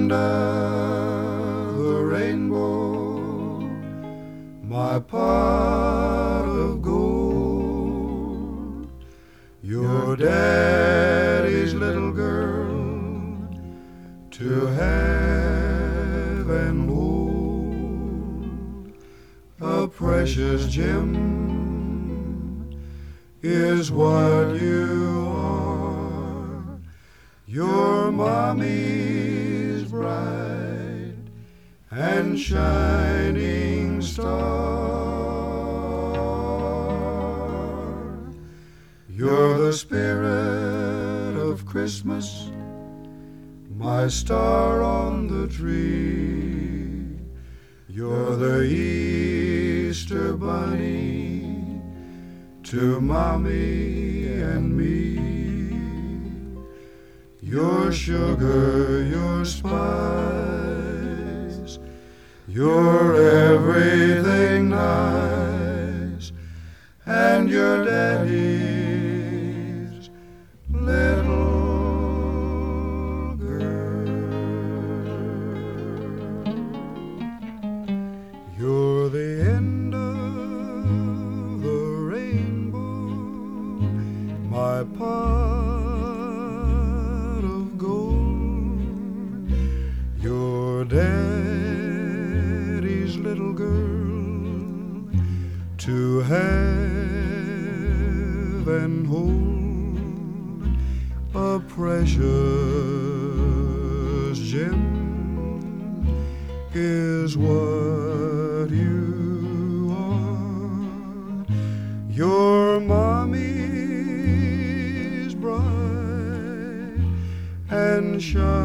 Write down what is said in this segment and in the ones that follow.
the rainbow, my pot of gold, your daddy's little girl to have and hold. A precious gem is what you are. Your mommy's bright and shining star. You're the spirit of Christmas, my star on the tree. You're the Easter bunny to mommy and me. Your sugar, your spice, your everything nice, and your daddy's little girl. You're the end of the rainbow, my pot of gold, your daddy's little girl to have and hold. A precious gem is what you are. Your mommy's bright and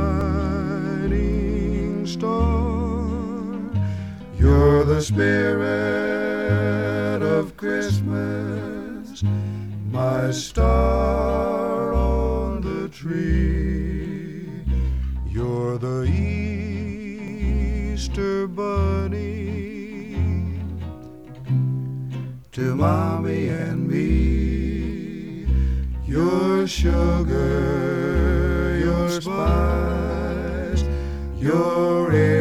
shining star. You're the spirit of Christmas, my star on the tree. You're the Easter bunny to mommy and me. Your sugar, your spice, your